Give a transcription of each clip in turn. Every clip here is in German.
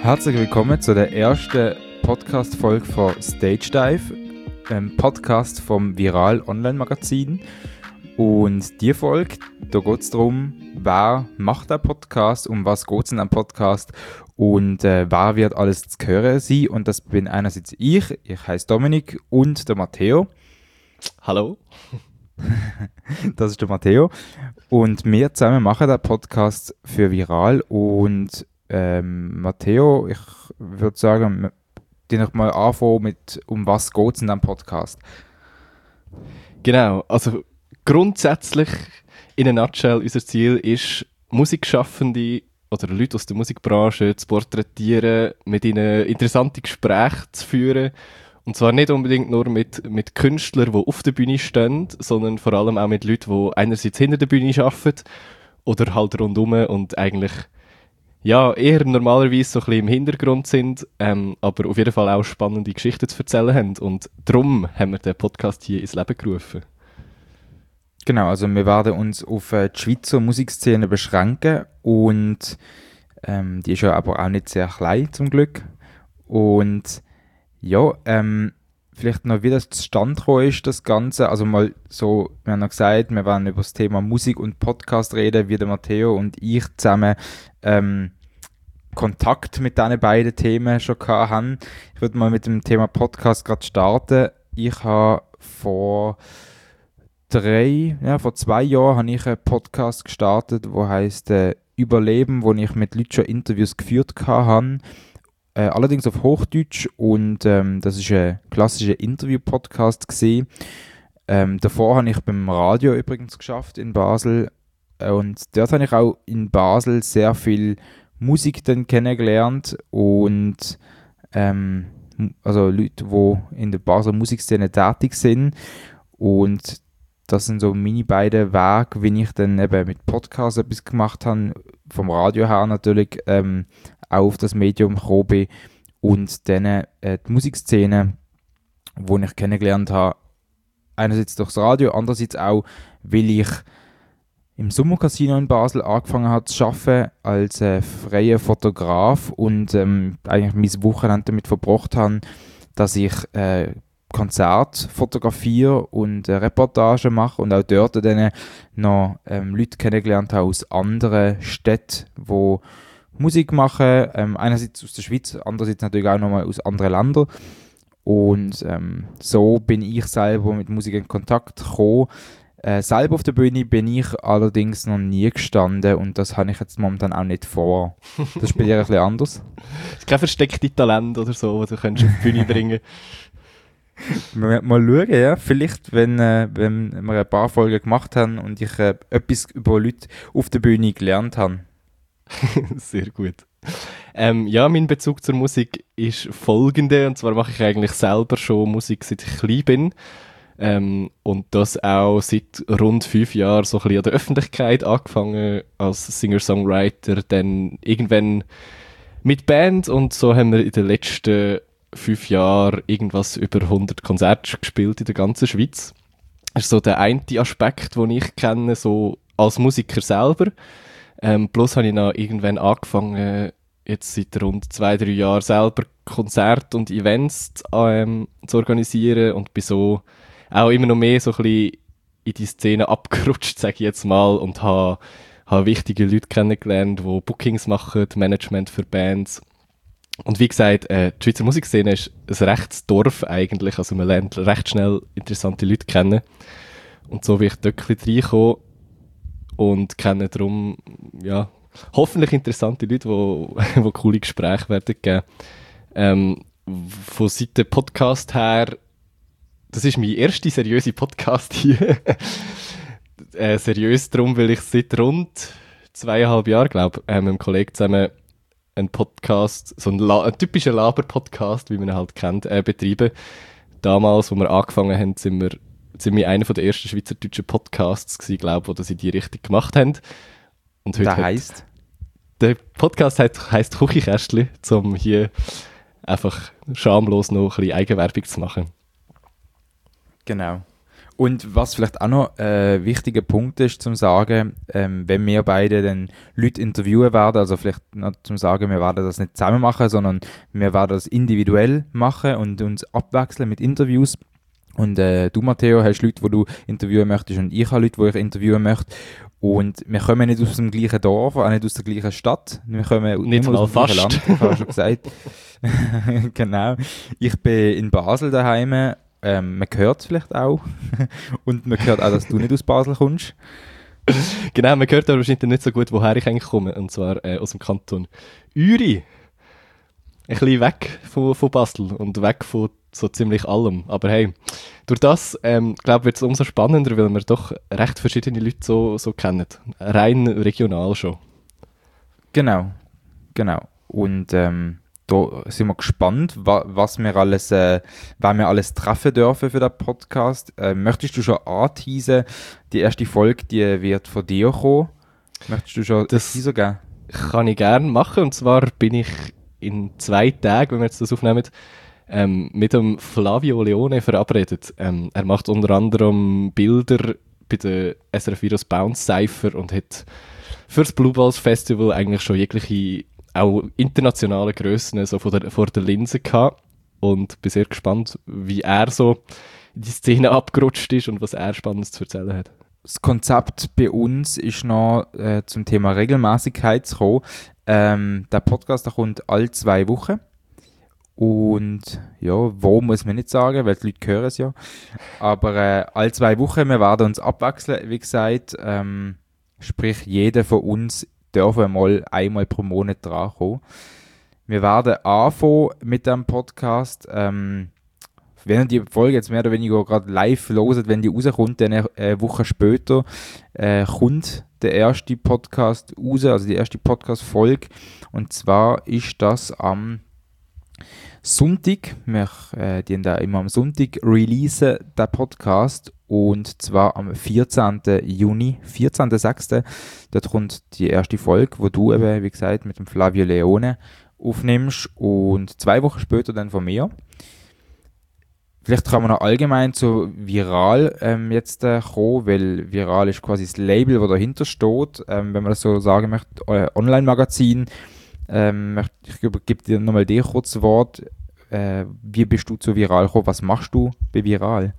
Herzlich willkommen zu der ersten Podcast-Folge von Stage Dive, einem Podcast vom Viral Online-Magazin. Und die Folge, da geht es darum, wer macht den Podcast, um was geht es in einem Podcast und wer wird alles zu hören sein. Und das bin einerseits ich heiße Dominik, und der Matteo. Hallo. Das ist der Matteo. Und wir zusammen machen den Podcast für Viral. Und Matteo, ich würde sagen, die noch mal anfangen mit, um was geht es in diesem Podcast? Genau, also grundsätzlich in a nutshell, unser Ziel ist, Musikschaffende oder Leute aus der Musikbranche zu porträtieren, mit ihnen interessante Gespräche zu führen. Und zwar nicht unbedingt nur mit Künstlern, die auf der Bühne stehen, sondern vor allem auch mit Leuten, die einerseits hinter der Bühne arbeiten oder halt rundherum und eigentlich ja, eher normalerweise so ein bisschen im Hintergrund sind, aber auf jeden Fall auch spannende Geschichten zu erzählen haben. Und darum haben wir den Podcast hier ins Leben gerufen. Genau, also wir werden uns auf die Schweizer Musikszene beschränken und die ist ja aber auch nicht sehr klein, zum Glück. Und ja, vielleicht noch, wie das zustande gekommen ist, das Ganze. Also mal so, wir haben noch gesagt, wir werden über das Thema Musik und Podcast reden, wie der Matteo und ich zusammen Kontakt mit diesen beiden Themen schon hatten. Ich würde mal mit dem Thema Podcast gerade starten. Ich habe vor 2 Jahren habe ich einen Podcast gestartet, der heisst Überleben, wo ich mit Leuten schon Interviews geführt habe. Allerdings auf Hochdeutsch, und das ist ein klassischer Interview-Podcast gewesen. Davor habe ich beim Radio übrigens geschafft in Basel, und dort habe ich auch in Basel sehr viel Musik dann kennengelernt und also Leute, die in der Basler Musikszene tätig sind, und das sind so meine beiden Wege, wie ich dann eben mit Podcasts etwas gemacht habe, vom Radio her natürlich auch auf das Medium gekommen bin, und dann die Musikszene, die ich kennengelernt habe, einerseits durchs Radio, andererseits auch, weil ich im Sommercasino in Basel angefangen habe zu arbeiten als freier Fotograf und eigentlich mein Wochenende damit verbracht habe, dass ich Konzerte fotografiere und Reportagen mache, und auch dort dann noch Leute kennengelernt habe aus anderen Städten, die Musik machen, einerseits aus der Schweiz, andererseits natürlich auch nochmal aus anderen Ländern. Und so bin ich selber mit Musik in Kontakt gekommen. Selber auf der Bühne bin ich allerdings noch nie gestanden, und das habe ich jetzt momentan auch nicht vor. Das ist bei dir ein bisschen anders. Es ist kein verstecktes Talent oder so, das du könntest auf die Bühne bringen. Mal schauen, ja. Vielleicht, wenn wir ein paar Folgen gemacht haben und ich etwas über Leute auf der Bühne gelernt habe. Sehr gut. Ja, mein Bezug zur Musik ist folgender, und zwar mache ich eigentlich selber schon Musik, seit ich klein bin. Und das auch seit rund 5 Jahren so ein bisschen an der Öffentlichkeit, angefangen als Singer-Songwriter, dann irgendwann mit Band, und so haben wir in den letzten 5 Jahren irgendwas über 100 Konzerte gespielt in der ganzen Schweiz. Das ist so der eine Aspekt, den ich kenne, so als Musiker selber. Plus habe ich noch irgendwann angefangen, jetzt seit rund 2-3 Jahren selber Konzerte und Events zu organisieren, und bin so auch immer noch mehr so ein bisschen in die Szene abgerutscht, sage ich jetzt mal, und habe wichtige Leute kennengelernt, die Bookings machen, Management für Bands. Und wie gesagt, die Schweizer Musikszene ist ein rechtes Dorf eigentlich, also man lernt recht schnell interessante Leute kennen. Und so bin ich dort ein bisschen reingekommen und kenne darum, ja, hoffentlich interessante Leute, die coole Gespräche werden geben. Von Seite Podcast her, das ist mein erster seriöser Podcast hier. Seriös darum, weil ich seit rund 2,5 Jahren, glaube ich, mit einem Kollegen zusammen einen Podcast, so einen typischen Laber-Podcast, wie man ihn halt kennt, betreiben. Damals, als wir angefangen haben, sind wir einer der ersten schweizerdeutschen Podcasts gewesen, glaube ich, die das in die Richtung gemacht haben. Und heute das heisst? Der Podcast heisst Küchenkästchen, um hier einfach schamlos noch ein bisschen Eigenwerbung zu machen. Genau. Und was vielleicht auch noch ein wichtiger Punkt ist, zum sagen, wenn wir beide dann Leute interviewen werden, also vielleicht noch zum sagen, wir werden das nicht zusammen machen, sondern wir werden das individuell machen und uns abwechseln mit Interviews. Und du, Matteo, hast Leute, die du interviewen möchtest und ich habe Leute, die ich interviewen möchte. Und wir kommen nicht aus dem gleichen Dorf, auch nicht aus der gleichen Stadt. Wir kommen nicht mal aus dem gleichen fast. Land, ich habe schon gesagt. Genau. Ich bin in Basel daheim. Man hört es vielleicht auch. Und man hört auch, dass du nicht aus Basel kommst. Genau, man hört aber wahrscheinlich nicht so gut, woher ich eigentlich komme. Und zwar aus dem Kanton Uri. Ein bisschen weg von Basel und weg von so ziemlich allem. Aber hey, durch das, glaube ich, wird es umso spannender, weil wir doch recht verschiedene Leute so kennen. Rein regional schon. Genau. Und da sind wir gespannt, was wir alles, wann wir alles treffen dürfen für den Podcast. Möchtest du schon anteasen, die erste Folge, die wird von dir kommen? Möchtest du schon das Teaser geben? Kann ich gerne machen. Und zwar bin ich in 2 Tagen, wenn wir jetzt das aufnehmen, mit dem Flavio Leone verabredet. Er macht unter anderem Bilder bei der SRF Virus Bounce Cypher und hat für das Blue Balls Festival eigentlich schon jegliche auch internationale Grössen so vor der Linse gehabt. Und bin sehr gespannt, wie er so in die Szene abgerutscht ist und was er Spannendes zu erzählen hat. Das Konzept bei uns ist noch zum Thema Regelmäßigkeit zu kommen. Der Podcast der kommt alle 2 Wochen. Und ja, wo muss man nicht sagen, weil die Leute hören es ja. Aber alle 2 Wochen, wir werden uns abwechseln, wie gesagt. Sprich, jeder von uns darf einmal pro Monat drankommen. Wir werden anfangen mit dem Podcast. Wenn ihr die Folge jetzt mehr oder weniger gerade live loset, wenn die rauskommt, dann eine Woche später kommt der erste Podcast raus, also die erste Podcast-Folge. Und zwar ist das am Sonntag. Wir die da immer am Sonntag releasen, den Podcast. Und zwar am 14. Juni, 14.06. Dort kommt die erste Folge, wo du eben, wie gesagt, mit dem Flavio Leone aufnimmst. Und 2 Wochen später dann von mir. Vielleicht kann man noch allgemein zu Viral jetzt kommen, weil Viral ist quasi das Label, das dahinter steht, wenn man das so sagen möchte, Online-Magazin. Ich gebe dir nochmal dir kurz das Wort. Wie bist du zu Viral gekommen? Was machst du bei Viral?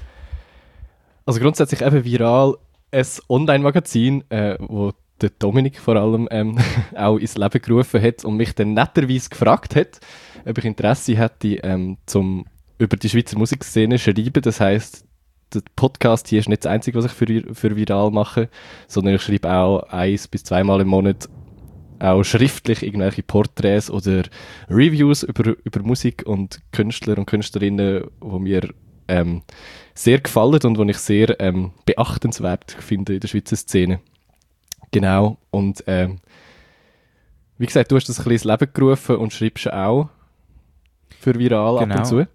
Also grundsätzlich eben Viral, ein Online-Magazin, wo der Dominik vor allem auch ins Leben gerufen hat und mich dann netterweise gefragt hat, ob ich Interesse hätte, zum über die Schweizer Musikszene schreiben. Das heisst, der Podcast hier ist nicht das Einzige, was ich für Viral mache, sondern ich schreibe auch 1 bis 2 Mal im Monat auch schriftlich irgendwelche Porträts oder Reviews über Musik und Künstler und Künstlerinnen, die mir sehr gefallen und die ich sehr beachtenswert finde in der Schweizer Szene. Genau, und wie gesagt, du hast das ein bisschen ins Leben gerufen und schreibst auch für Viral ab und zu.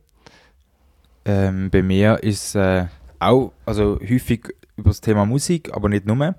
Bei mir ist auch also häufig über das Thema Musik, aber nicht nur.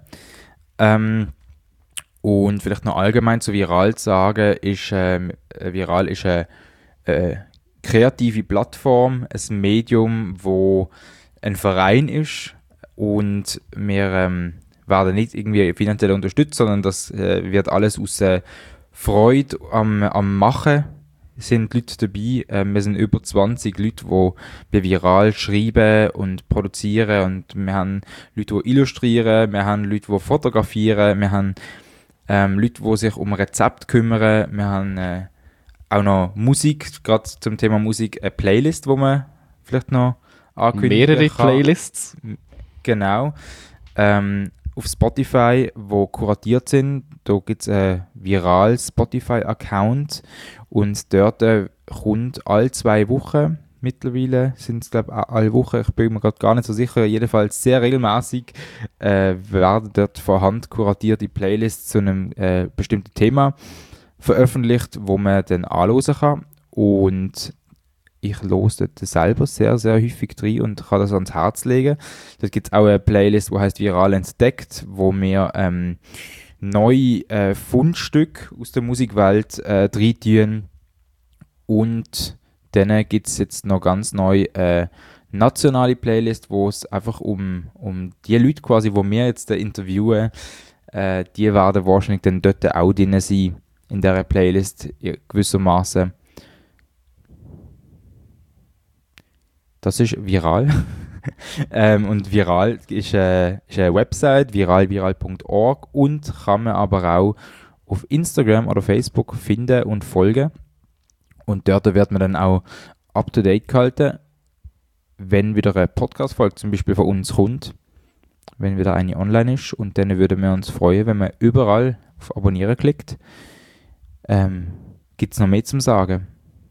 Und vielleicht noch allgemein zu Viral zu sagen, ist Viral ist eine kreative Plattform, ein Medium, wo ein Verein ist und wir werden nicht irgendwie finanziell unterstützt, sondern das wird alles aus Freude am Machen. Es sind Leute dabei, wir sind über 20 Leute, die bei Viral schreiben und produzieren und wir haben Leute, die illustrieren, wir haben Leute, die fotografieren, wir haben Leute, die sich um Rezepte kümmern, wir haben auch noch Musik, gerade zum Thema Musik, eine Playlist, wo man vielleicht noch ankündigen Mehrere kann. Playlists. Genau. Auf Spotify, wo kuratiert sind, da gibt es einen viralen Spotify-Account und dort kommt alle 2 Wochen, mittlerweile sind es glaube ich alle Wochen, ich bin mir gerade gar nicht so sicher, jedenfalls sehr regelmäßig werden dort von Hand kuratierte Playlists zu einem bestimmten Thema veröffentlicht, wo man dann anhören kann und ich höre dort selber sehr, sehr häufig rein und kann das ans Herz legen. Dort gibt es auch eine Playlist, die heißt Viral entdeckt, wo wir neue Fundstücke aus der Musikwelt reintun und dann gibt es jetzt noch ganz neu nationale Playlist, wo es einfach um die Leute quasi, die wir jetzt interviewen, die werden wahrscheinlich dann dort auch drin sein, in dieser Playlist gewissermaßen. Das ist viral. Und viral ist eine Website, viral.org, und kann man aber auch auf Instagram oder Facebook finden und folgen. Und dort wird man dann auch up to date gehalten, wenn wieder eine Podcast-Folge zum Beispiel von uns kommt, wenn wieder eine online ist. Und dann würden wir uns freuen, wenn man überall auf Abonnieren klickt. Gibt es noch mehr zum Sagen?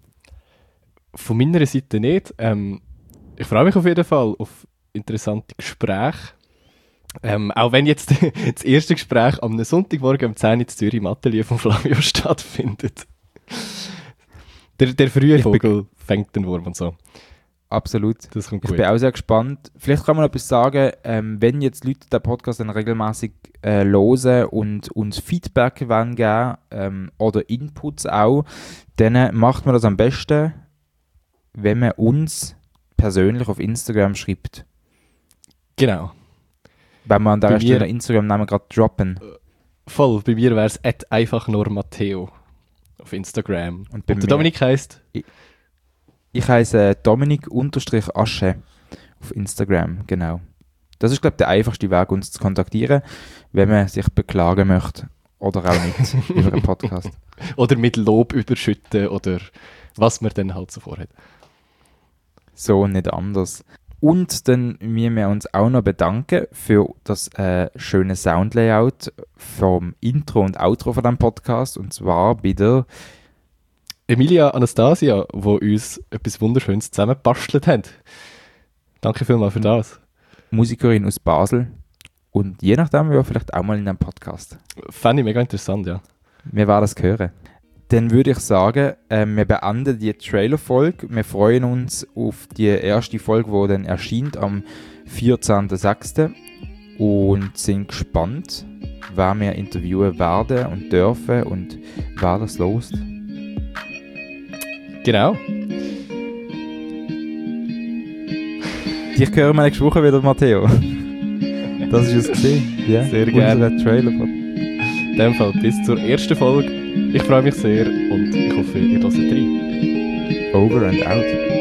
Von meiner Seite nicht. Ich freue mich auf jeden Fall auf interessante Gespräche. Auch wenn jetzt das erste Gespräch am Sonntagmorgen um 10 Uhr in Zürich im Atelier von Flavio stattfindet. Der frühe Vogel fängt den Wurm und so. Absolut. Das kommt ich gut. bin auch sehr gespannt. Vielleicht kann man noch etwas sagen, wenn jetzt Leute den Podcast dann regelmäßig hören und uns Feedback wollen geben, oder Inputs auch, dann macht man das am besten, wenn man uns persönlich auf Instagram schreibt. Genau. Wenn wir an der Stelle Instagram-Namen gerade droppen. Voll, bei mir wäre es einfach nur Matteo auf Instagram. Und der Dominik heisst? Ich heiße Dominik_Asche auf Instagram, genau. Das ist, glaube ich, der einfachste Weg, uns zu kontaktieren, wenn man sich beklagen möchte. Oder auch nicht über einen Podcast. Oder mit Lob überschütten oder was man dann halt so vorhat. So, nicht anders. Und dann müssen wir uns auch noch bedanken für das schöne Soundlayout vom Intro und Outro von diesem Podcast. Und zwar bei der Emilia Anastasia, die uns etwas Wunderschönes zusammengebastelt hat. Danke vielmals für das. Musikerin aus Basel. Und je nachdem, ja, vielleicht auch mal in einem Podcast. Fände ich mega interessant, ja. Wir werden das hören. Dann würde ich sagen, wir beenden die Trailer-Folge. Wir freuen uns auf die erste Folge, die dann erscheint am 14.06. und sind gespannt, wer wir interviewen werden und dürfen und wer das lost. Genau. Dich hören wir nächste Woche wieder, Matteo. Das ist es gesehen. Ja, sehr gerne. Unser Trailer. In dem Fall bis zur ersten Folge. Ich freue mich sehr und ich hoffe, ihr hört rein. Over and out.